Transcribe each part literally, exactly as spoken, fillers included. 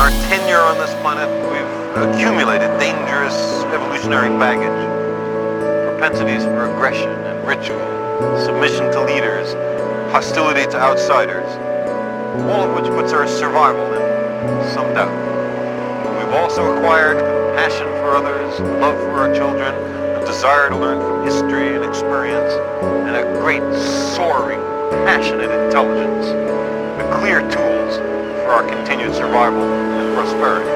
our tenure on this planet, we've accumulated dangerous evolutionary baggage, propensities for aggression and ritual, submission to leaders, hostility to outsiders, all of which puts our survival in some doubt. We've also acquired compassion for others, love for our children, a desire to learn from history and experience, and a great, soaring, passionate intelligence, the clear tools for our continued survival and prosperity.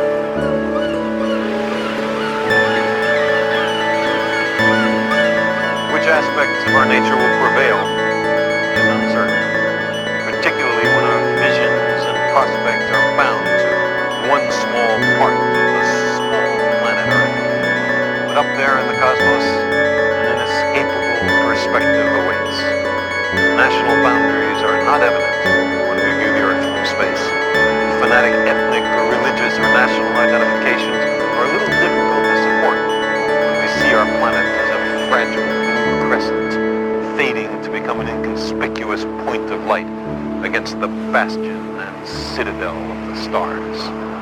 Which aspects of our nature will prevail is uncertain, particularly when our visions and prospects are bound to one small part of the small planet Earth. But up there in the cosmos, an inescapable perspective awaits. National boundaries are not evident when we view the Earth from space. Fanatic ethnic or religious or national identifications are a little difficult to support when we see our planet as a fragile blue crescent, fading to become an inconspicuous point of light against the bastion and citadel of the stars.